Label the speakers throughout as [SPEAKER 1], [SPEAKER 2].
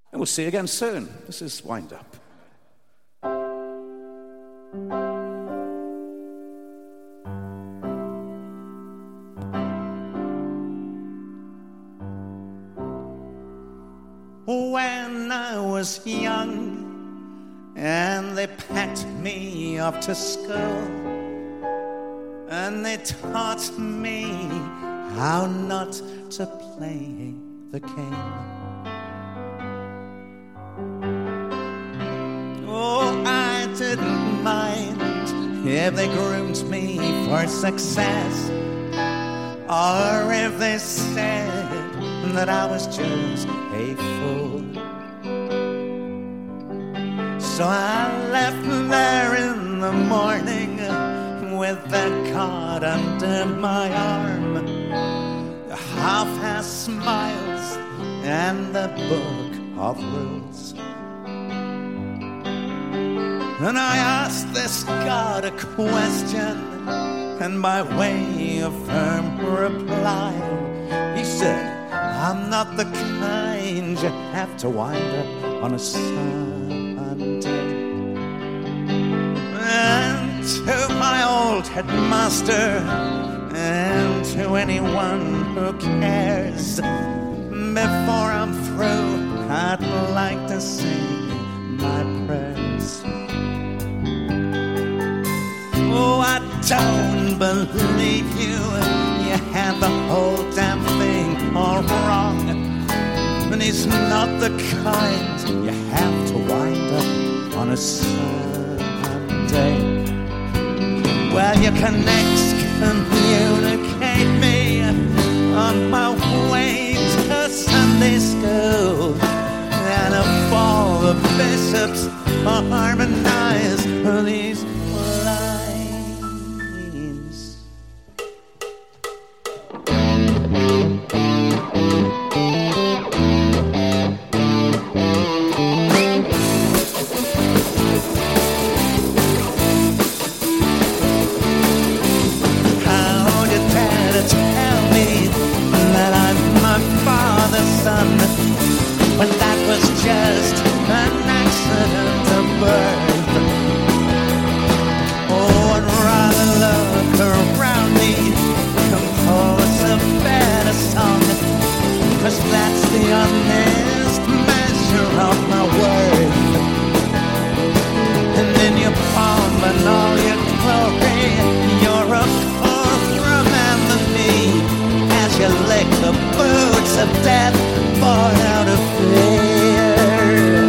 [SPEAKER 1] And we'll see you again soon. This is Wind Up. When I was young and they packed me off to school, and they taught me how not to play the game. Oh, I didn't mind if they groomed me for success, or if they said that I was just a fool. So I left there in the morning with the card under my arm, the half-assed smiles and the book of rules. And I asked this God a question, and by way of firm reply, he said, I'm not the kind you have to wind up on a Sunday. And to my old headmaster, and to anyone who cares, before I'm through, I'd like to sing my prayers. Oh, I don't believe you had the whole damn thing all wrong. And he's not the kind you have to wind up on a Sunday. Well, you can excommunicate me on my way to Sunday school, and if all the bishops harmonize these lines. But that was just an accident of birth. Oh, I'd rather look around me, compose a better song, 'cause that's the honest measure of my worth. And in your pomp and all your glory, you're a poorer man than me, as you lick the boots of death born out of fear.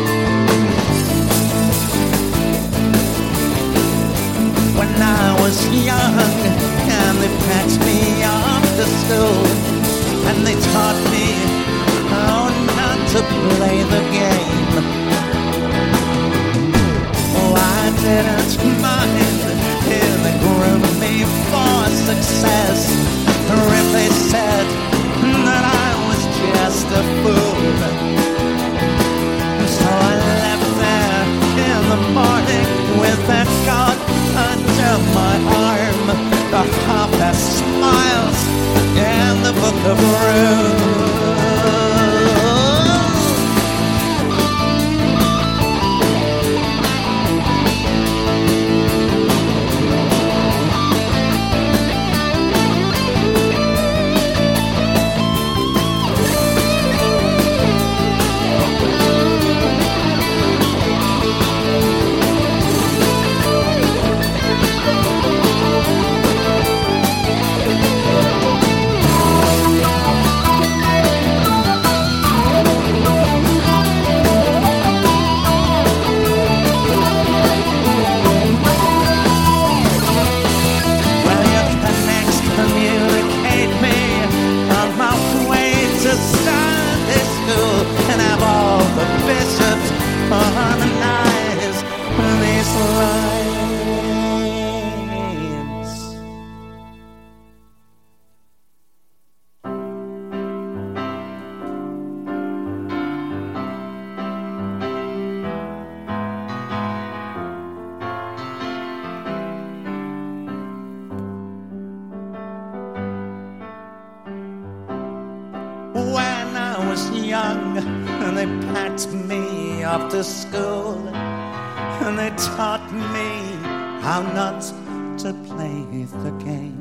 [SPEAKER 1] When I was young and they packed me off to school, and they taught me how not to play the game. Oh, I didn't mind if they groomed me for success, or if they said that I just a fool. So I left there in the morning with that God under my arm, the half-assed smiles and the book of rules. and they packed me off to school, and they taught me how not to play the game.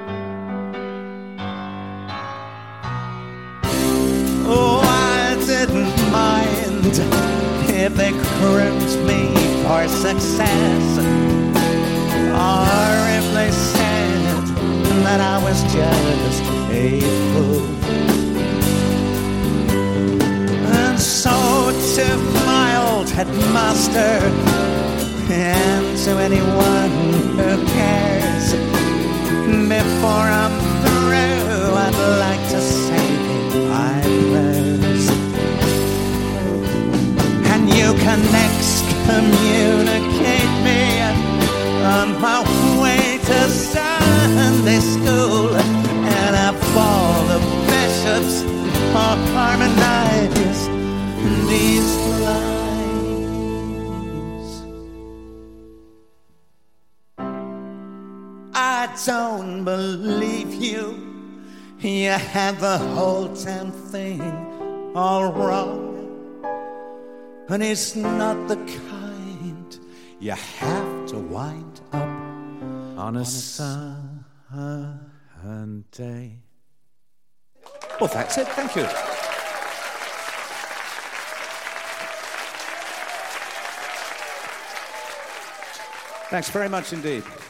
[SPEAKER 1] Oh, I didn't mind if they crimped me for success, or if they said that I was just a fool. And so to my old headmaster and to anyone who cares, before I'm through, I'd like to say my prayers. And you can excommunicate me on my way to Sunday school, and if all the bishops harmonize these lines. I don't believe you. You had the whole damn thing all wrong, and it's not the kind you have to wind up on a Sunday.
[SPEAKER 2] Well, that's it. Thank you. Thanks very much indeed.